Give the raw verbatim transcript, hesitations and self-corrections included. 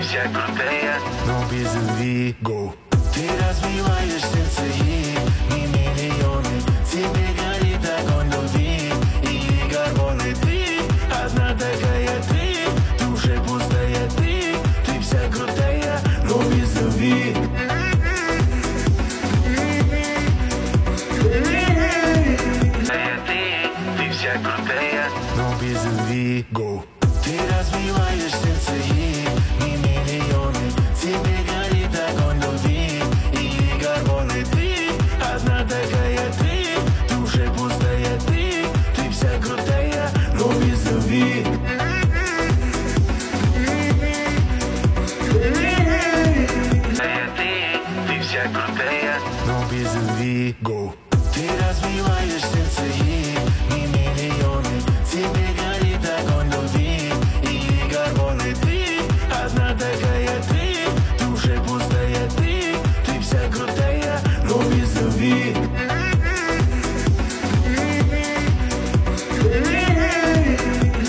вся крутая, но без любви. Go. Ты развиваешь сердце ей, не миллионы. Тебе горит огонь любви и гормоны. Ты одна такая, ты в душе пустая. Ты, ты вся крутая, но без любви. ты, ты вся крутая, но без любви. Ты, ты вся крутая, но без любви. но без любви. Но без любви. Go. Ты развиваешь сердце ей, не миллионы. Тебе горит огонь любви и гормоны. Ты одна такая, ты в душе пустая. Ты, ты вся крутая, но без любви. Но без любви. Ты развиваешь сердце ей, не миллионы. Тебе горит огонь любви и гормоны. Ты одна такая, ты в душе пустая. Ты, ты вся крутая, но без любви. ты, ты вся крутая, но без любви. Go. Ты развиваешь сердце ей,